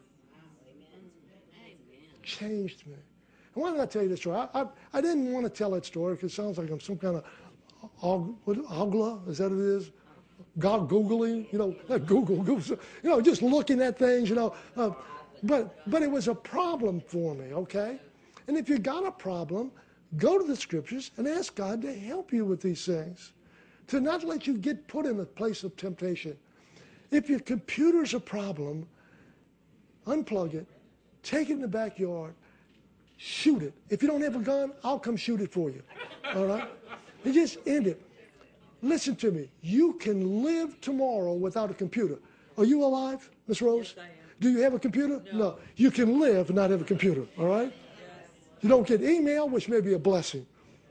Changed me. And why did I tell you this story? I, I, I didn't want to tell that story because it sounds like I'm some kind of og, what, ogla, is that what it is? God Googling, you know, not Google, Google, you know, just looking at things, you know. Uh, but, but it was a problem for me, okay? And if you got a problem, Go to the Scriptures and ask God to help you with these things, to not let you get put in a place of temptation. If your computer's a problem, unplug it, take it in the backyard, shoot it. If you don't have a gun, I'll come shoot it for you. All right? And just end it. Listen to me. You can live tomorrow without a computer. Are you alive, Miss Rose? Yes, I am. Do you have a computer? No. No. You can live and not have a computer. All right? Yes. You don't get email, which may be a blessing.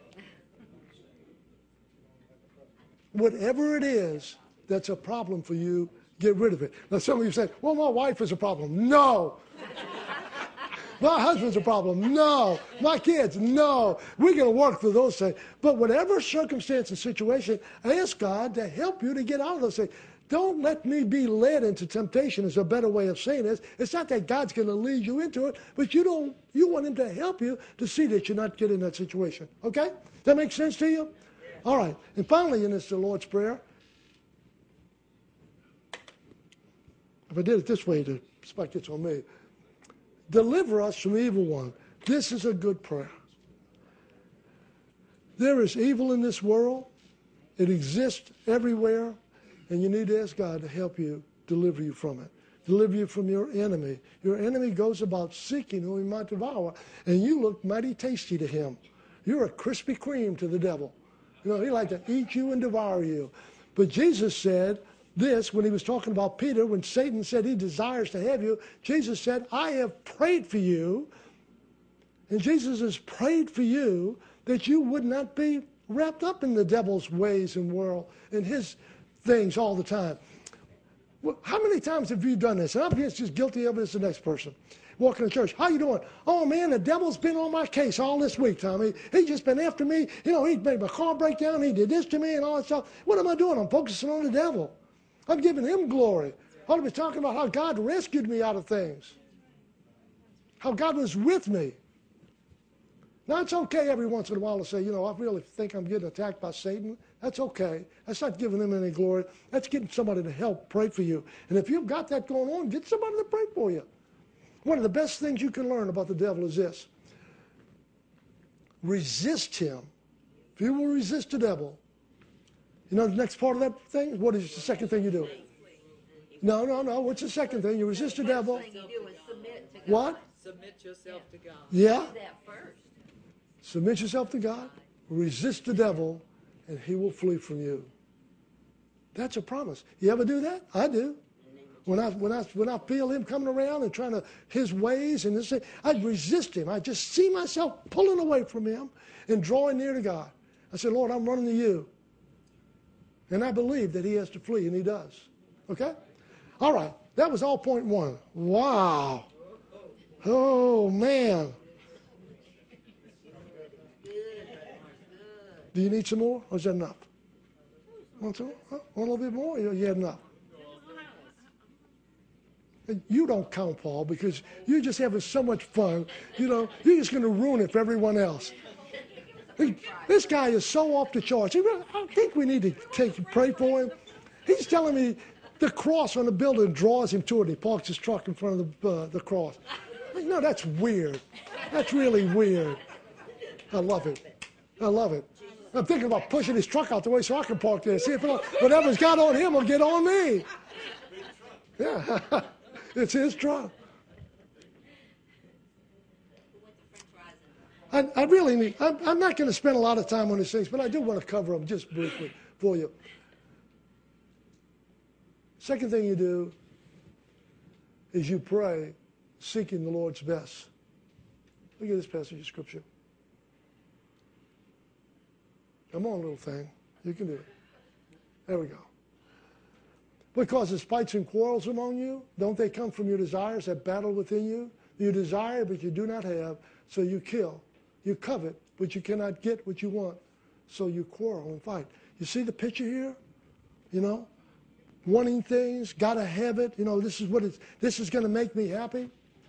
Whatever it is that's a problem for you, get rid of it. Now, some of you say, well, my wife is a problem. No. My husband's a problem. No. My kids, no. We're going to work through those things. But whatever circumstance and situation, ask God to help you to get out of those things. Don't let me be led into temptation is a better way of saying this. It's not that God's going to lead you into it, but you don't. You want him to help you to see that you're not getting in that situation. Okay? That makes sense to you? All right. And finally, in this the Lord's Prayer, if I did it this way, the spot gets on me. Deliver us from evil one. This is a good prayer. There is evil in this world. It exists everywhere. And you need to ask God to help you, deliver you from it. Deliver you from your enemy. Your enemy goes about seeking whom he might devour. And you look mighty tasty to him. You're a Krispy Kreme to the devil. You know, he likes to eat you and devour you. But Jesus said this when he was talking about Peter, when Satan said he desires to have you, Jesus said, I have prayed for you, and Jesus has prayed for you that you would not be wrapped up in the devil's ways and world and his things all the time. Well, how many times have you done this? And I'm just guilty of it as the next person. Walking to church, how you doing? Oh man, the devil's been on my case all this week, Tommy. He's just been after me. You know, he made my car break down. He did this to me and all that stuff. What am I doing? I'm focusing on the devil. I'm giving him glory. I ought to be talking about how God rescued me out of things. How God was with me. Now, it's okay every once in a while to say, you know, I really think I'm getting attacked by Satan. That's okay. That's not giving him any glory. That's getting somebody to help pray for you. And if you've got that going on, get somebody to pray for you. One of the best things you can learn about the devil is this. Resist him. If you will resist the devil, you know the next part of that thing? What is the second thing you do? No, no, no. What's the second thing? You resist the devil. First thing you do is submit to God. What? Submit yourself to God. Yeah. Do that first. Submit yourself to God. Resist the devil, and he will flee from you. That's a promise. You ever do that? I do. When I when I when I feel him coming around and trying to his ways and this thing, I'd resist him. I just see myself pulling away from him and drawing near to God. I said, Lord, I'm running to you. And I believe that he has to flee, and he does. Okay? All right. That was all point one. Wow. Oh, man. Do you need some more, or is that enough? Want some? Huh? Want a little bit more? You had enough. You don't count, Paul, because you're just having so much fun. You know, you're just going to ruin it for everyone else. This guy is so off the charts. I think we need to take and pray for him. He's telling me the cross on the building draws him to it. He parks his truck in front of the, uh, the cross. No, that's weird. That's really weird. I love it. I love it. I'm thinking about pushing his truck out the way so I can park there. See if whatever's got on him will get on me. Yeah, it's his truck. I, I really need, I'm, I'm not going to spend a lot of time on these things, but I do want to cover them just briefly for you. Second thing you do is you pray seeking the Lord's best. Look at this passage of Scripture. Come on, little thing. You can do it. There we go. Because there's fights and quarrels among you, don't they come from your desires that battle within you? You desire, but you do not have, so you kill. You covet, but you cannot get what you want, so you quarrel and fight. You see the picture here? You know? Wanting things, gotta have it. You know, this is what it's, this is going to make me happy.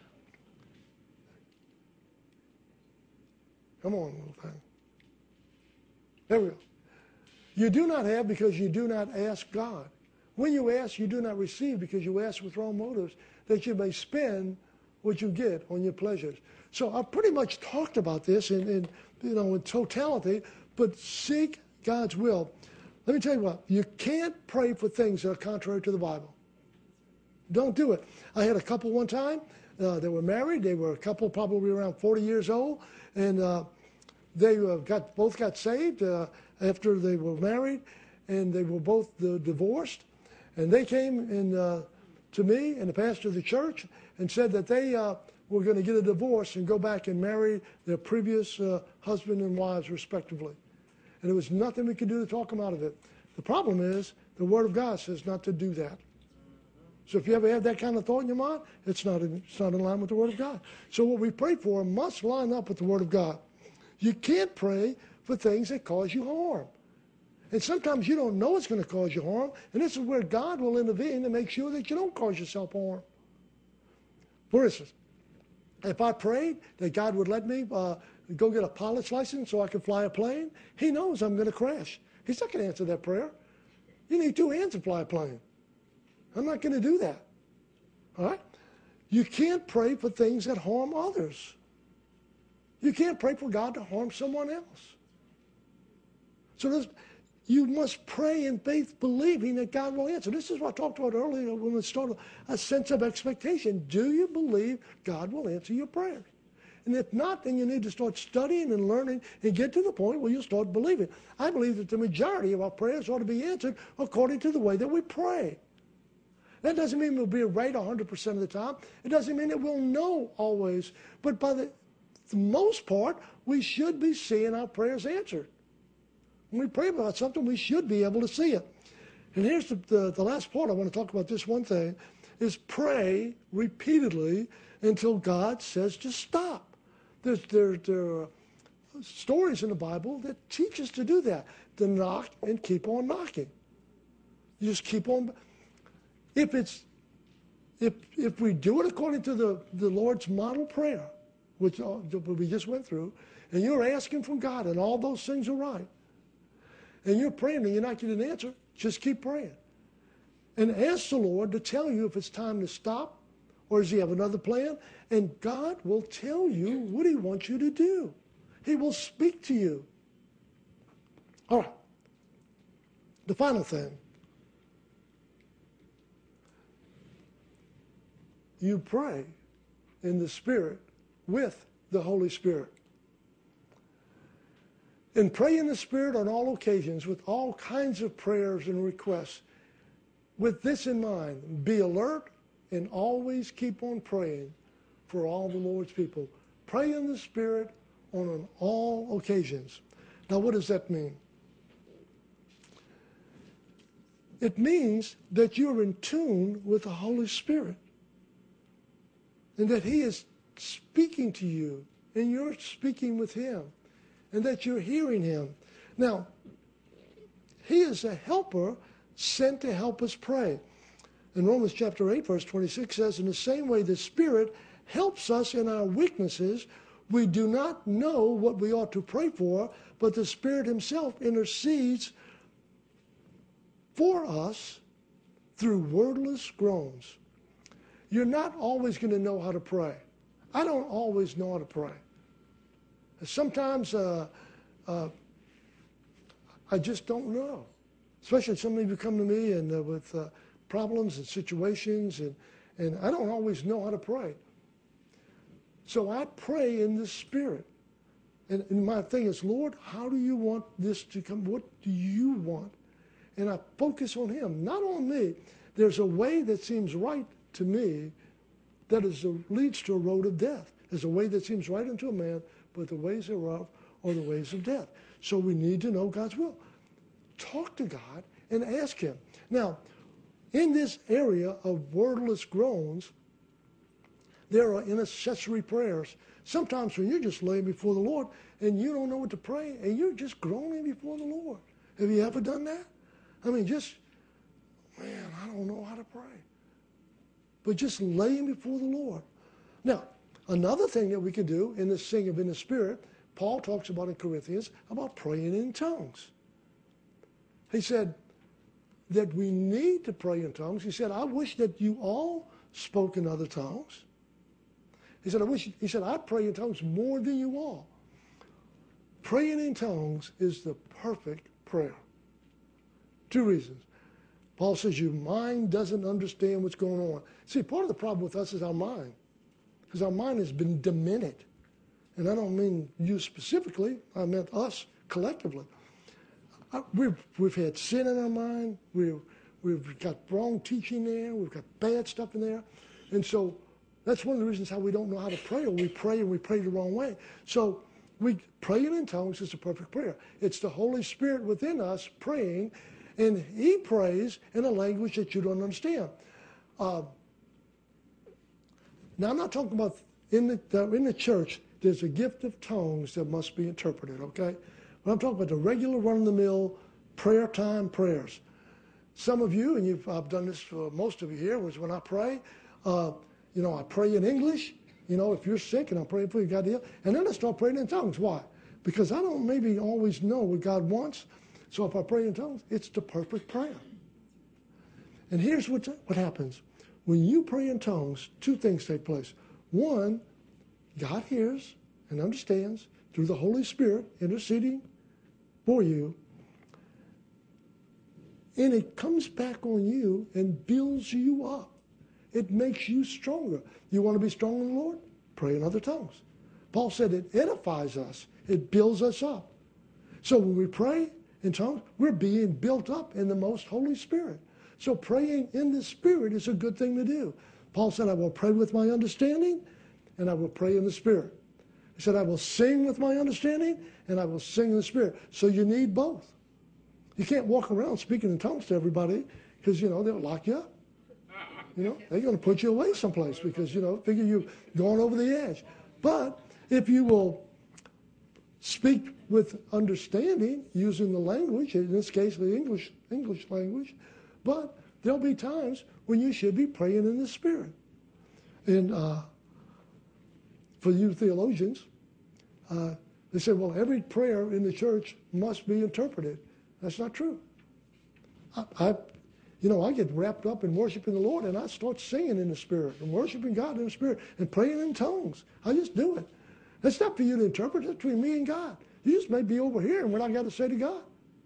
Come on, little thing. There we go. You do not have because you do not ask God. When you ask, you do not receive because you ask with wrong motives, that you may spend what you get on your pleasures. So I pretty much talked about this in, in you know in totality, but seek God's will. Let me tell you what, you can't pray for things that are contrary to the Bible. Don't do it. I had a couple one time. Uh, they were married. They were a couple probably around forty years old, and uh, they uh, got both got saved uh, after they were married, and they were both uh, divorced. And they came in, uh, to me and the pastor of the church and said that they uh, were going to get a divorce and go back and marry their previous uh, husband and wives respectively. And there was nothing we could do to talk them out of it. The problem is the Word of God says not to do that. So if you ever have that kind of thought in your mind, it's not in, it's not in line with the Word of God. So what we pray for must line up with the Word of God. You can't pray for things that cause you harm. And sometimes you don't know it's going to cause you harm, and this is where God will intervene to make sure that you don't cause yourself harm. For instance, if I prayed that God would let me uh, go get a pilot's license so I could fly a plane, He knows I'm going to crash. He's not going to answer that prayer. You need two hands to fly a plane. I'm not going to do that. All right? You can't pray for things that harm others. You can't pray for God to harm someone else. So there's... You must pray in faith, believing that God will answer. This is what I talked about earlier when we started, a sense of expectation. Do you believe God will answer your prayers? And if not, then you need to start studying and learning and get to the point where you start believing. I believe that the majority of our prayers ought to be answered according to the way that we pray. That doesn't mean we'll be right one hundred percent of the time. It doesn't mean that we'll know always. But by the, the most part, we should be seeing our prayers answered. When we pray about something, we should be able to see it. And here's the, the, the last part. I want to talk about this one thing, is pray repeatedly until God says to stop. There's, there, there are stories in the Bible that teach us to do that, to knock and keep on knocking. You just keep on. If it's if if we do it according to the, the Lord's model prayer, which we just went through, and you're asking from God and all those things are right, and you're praying and you're not getting an answer, just keep praying. And ask the Lord to tell you if it's time to stop or does He have another plan. And God will tell you what He wants you to do. He will speak to you. All right. The final thing. You pray in the Spirit with the Holy Spirit. And pray in the Spirit on all occasions with all kinds of prayers and requests. With this in mind, be alert and always keep on praying for all the Lord's people. Pray in the Spirit on, on all occasions. Now, what does that mean? It means that you're in tune with the Holy Spirit and that He is speaking to you and you're speaking with Him. And that you're hearing Him. Now, He is a helper sent to help us pray. In Romans chapter eight, verse twenty-six says, in the same way the Spirit helps us in our weaknesses, we do not know what we ought to pray for, but the Spirit Himself intercedes for us through wordless groans. You're not always going to know how to pray. I don't always know how to pray. Sometimes uh, uh, I just don't know. Especially some of you come to me and uh, with uh, problems and situations, and, and I don't always know how to pray. So I pray in the Spirit. And, and my thing is, Lord, how do you want this to come? What do you want? And I focus on Him, not on me. There's a way that seems right to me that is a, leads to a road of death. There's a way that seems right unto a man, but the ways thereof are the ways of death. So we need to know God's will. Talk to God and ask Him. Now, in this area of wordless groans, there are intercessory prayers. Sometimes when you're just laying before the Lord and you don't know what to pray and you're just groaning before the Lord. Have you ever done that? I mean, just, man, I don't know how to pray. But just laying before the Lord. Now, another thing that we can do in this singing in the Spirit, Paul talks about in Corinthians, about praying in tongues. He said that we need to pray in tongues. He said, I wish that you all spoke in other tongues. He said, I wish, he said, I pray in tongues more than you all. Praying in tongues is the perfect prayer. Two reasons. Paul says your mind doesn't understand what's going on. See, part of the problem with us is our mind, because our mind has been demented. And I don't mean you specifically, I meant us collectively. We've, we've had sin in our mind, we've, we've got wrong teaching there, we've got bad stuff in there. And so that's one of the reasons how we don't know how to pray, or we pray and we pray the wrong way. So we praying in tongues is the perfect prayer. It's the Holy Spirit within us praying, and he prays in a language that you don't understand. Uh, now, I'm not talking about in the, in the church, there's a gift of tongues that must be interpreted, okay? But I'm talking about the regular run-of-the-mill prayer time prayers. Some of you, and you've, I've done this for most of you here, was when I pray, uh, you know, I pray in English. You know, if you're sick and I'm praying for you, God heal. And then I start praying in tongues. Why? Because I don't maybe always know what God wants. So if I pray in tongues, it's the perfect prayer. And here's what, what happens. When you pray in tongues, two things take place. One, God hears and understands through the Holy Spirit interceding for you. And it comes back on you and builds you up. It makes you stronger. You want to be strong in the Lord? Pray in other tongues. Paul said it edifies us. It builds us up. So when we pray in tongues, we're being built up in the most Holy Spirit. So praying in the Spirit is a good thing to do. Paul said, I will pray with my understanding, and I will pray in the Spirit. He said, I will sing with my understanding, and I will sing in the Spirit. So you need both. You can't walk around speaking in tongues to everybody because, you know, they'll lock you up. You know, they're going to put you away someplace because, you know, figure you've gone over the edge. But if you will speak with understanding, using the language, in this case, the English English language, but there'll be times when you should be praying in the Spirit. And uh, for you theologians, uh, they say, well, every prayer in the church must be interpreted. That's not true. I, I You know, I get wrapped up in worshiping the Lord, and I start singing in the Spirit and worshiping God in the Spirit and praying in tongues. I just do it. It's not for you to interpret. It's between me and God. You just may be over here and what I got to say to God.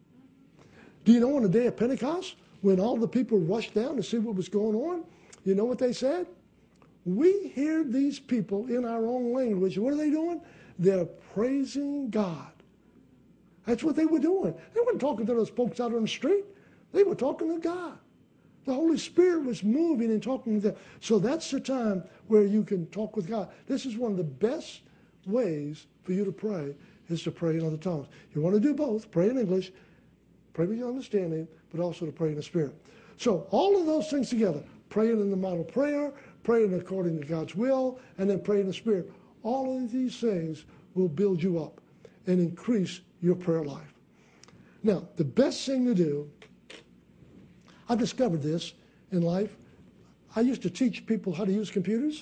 Do you know on the day of Pentecost, when all the people rushed down to see what was going on, you know what they said? We hear these people in our own language. What are they doing? They're praising God. That's what they were doing. They weren't talking to those folks out on the street. They were talking to God. The Holy Spirit was moving and talking to them. So that's the time where you can talk with God. This is one of the best ways for you to pray, is to pray in other tongues. You want to do both. Pray in English, pray with your understanding, but also to pray in the Spirit. So all of those things together, praying in the model prayer, praying according to God's will, and then praying in the Spirit. All of these things will build you up and increase your prayer life. Now, the best thing to do, I've discovered this in life. I used to teach people how to use computers.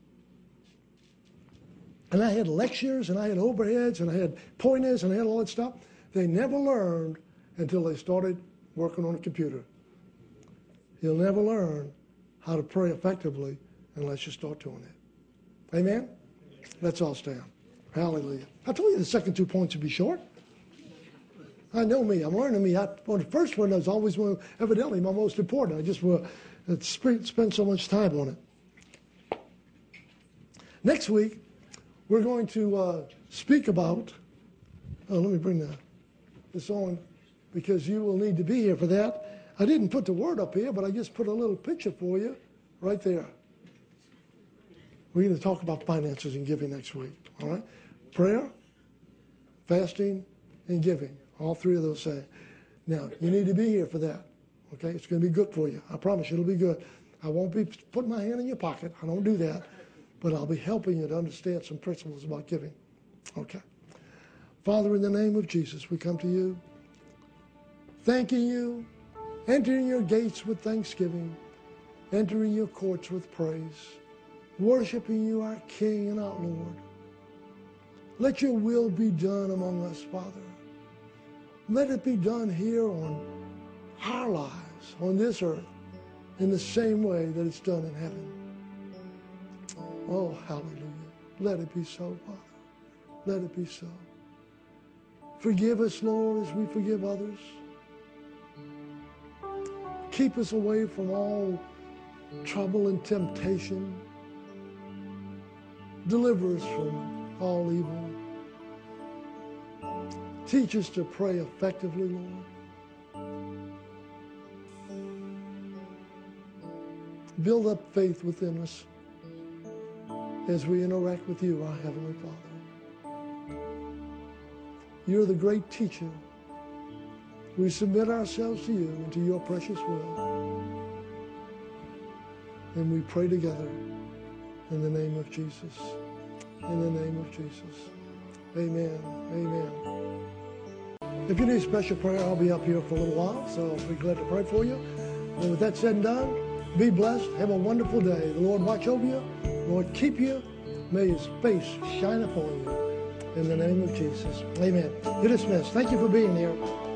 And I had lectures, and I had overheads, and I had pointers, and I had all that stuff. They never learned until they started working on a computer. You'll never learn how to pray effectively unless you start doing it. Amen? Let's all stand. Hallelujah. I told you the second two points would be short. I know me. I'm learning me. I, well, the first one is always one, evidently my most important. I just will uh, spend so much time on it. Next week, we're going to uh, speak about, oh, let me bring the, this on, because you will need to be here for that. I didn't put the word up here, but I just put a little picture for you right there. We're going to talk about finances and giving next week, all right? Prayer, fasting, and giving. All three of those things. Now, you need to be here for that, okay? It's going to be good for you. I promise you it'll be good. I won't be putting my hand in your pocket. I don't do that. But I'll be helping you to understand some principles about giving, okay? Father, in the name of Jesus, we come to you, thanking you, entering your gates with thanksgiving, entering your courts with praise, worshiping you, our King and our Lord. Let your will be done among us, Father. Let it be done here on our lives, on this earth, in the same way that it's done in heaven. Oh, hallelujah. Let it be so, Father. Let it be so. Forgive us, Lord, as we forgive others. Keep us away from all trouble and temptation. Deliver us from all evil. Teach us to pray effectively, Lord. Build up faith within us as we interact with you, our Heavenly Father. You're the great teacher. We submit ourselves to you and to your precious will. And we pray together in the name of Jesus. In the name of Jesus. Amen. Amen. If you need special prayer, I'll be up here for a little while, so I'll be glad to pray for you. And with that said and done, be blessed. Have a wonderful day. The Lord watch over you. The Lord keep you. May his face shine upon you. In the name of Jesus. Amen. You're dismissed. Thank you for being here.